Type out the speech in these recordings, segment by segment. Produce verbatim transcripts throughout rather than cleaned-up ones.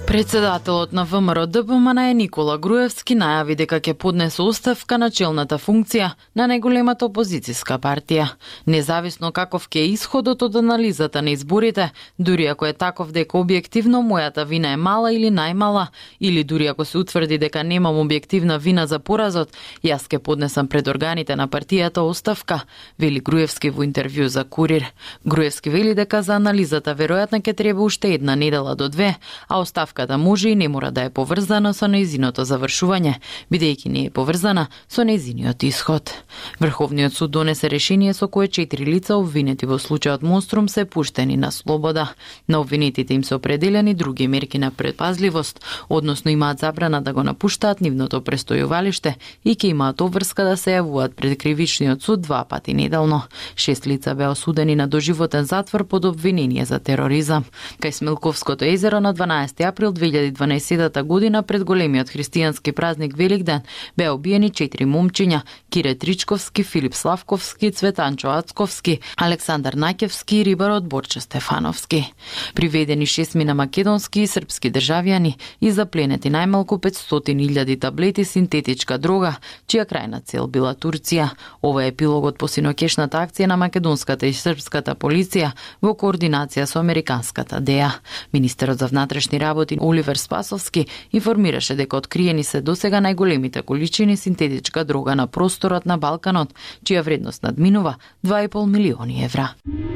Председателот на ВМРО Д П М Н е Никола Груевски најави дека ќе поднесе оставка на челната функција на најголемата опозицијска партија. Независно каков ќе е исходот од анализата на изборите, дури ако е таков дека објективно мојата вина е мала или најмала, или дури ако се утврди дека немам објективна вина за поразот, јас ќе поднесам пред органите на партијата оставка, вели Груевски во интервју за Курир. Груевски вели дека за анализата веројатно ќе треба уште една недела до две, а оставка да може и не мора да е поврзана со нејзиното завршување, бидејќи не е поврзана со нејзиниот исход. Врховниот суд донесе решение со кое четири лица обвинети во случајот Монструм се пуштени на слобода. На обвинетите им се определени други мерки на предпазливост, односно имаат забрана да го напуштаат нивното престојувалиште и ќе имаат обврска да се јавуваат пред кривичниот суд два пати неделно. Шест лица беа осудени на доживотен затвор под обвинение за тероризам. Кај Смилковското езеро на дванаесети април две илјади и дванаесетта година пред големиот христијански празник Великден беа убиени четири момчиња: Кире Тричковски, Филип Славковски, Цветанчо Ацковски, Александар Наќевски и рибарот Борче Стефановски. Приведени шестмина македонски и српски државјани и запленети најмалку петстотини илјади таблети синтетичка дрога, чија крајна цел била Турција. Ова е епилогот по синокешната акција на македонската и српската полиција во координација со американската Д E A. Министерот за внатрешни работи Оливер Спасовски информираше дека откриени се досега најголемите количини синтетичка дрога на просторот на Балканот, чија вредност надминува два и пол милиони евра.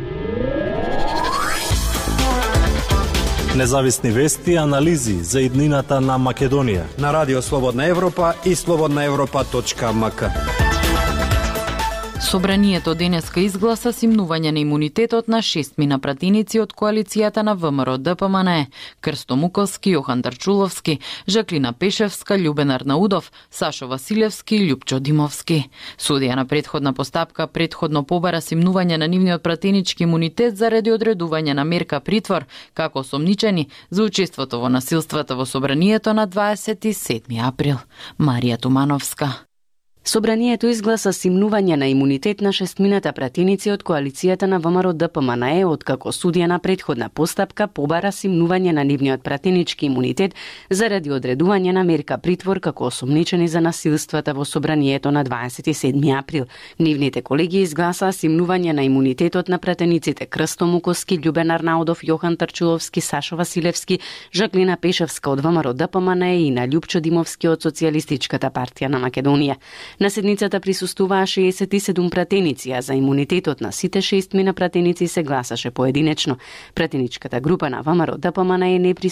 Независни вести и анализи за иднината на Македонија на Радио Слободна Европа и слободна европа точка м к. Собранието денеска изгласа симнување на имунитетот на шестмина пратеници од коалицијата на ВМРО Д П М Н е: Крсто Муковски, Јохан Тарчуловски, Жаклина Пешевска, Љубен Арнаудов, Сашо Василевски и Љупчо Димовски. Судија на претходна постапка претходно побара симнување на нивниот пратенички имунитет заради одредување на мерка притвор како осомничени за учеството во насилствата во собранието на дваесет и седми април. Марија Тумановска. Собранието изгласа симнување на имунитет на шестмината пратеници од коалицијата на ВМРО Д П М Н е, откако судија на претходна постапка побара симнување на нивниот пратенички имунитет заради одредување на мерка притвор како осомничени за насилствата во собранието на дваесет и седми април. Нивните колеги изгласаа симнување на имунитетот на пратениците Крсто Муковски, Љубен Арнаудов, Јохан Тарчуловски, Сашо Василевски, Жаклина Пешевска од ВМРО Д П М Н е и на Љупчо Димовски од Социјалистичката партија на Македонија. На седницата присуствуваа шеесет и седум пратеници, а за имунитетот на сите шестмина пратеници се гласаше поединечно. Пратеничката група на ВМРО Д П М Н е не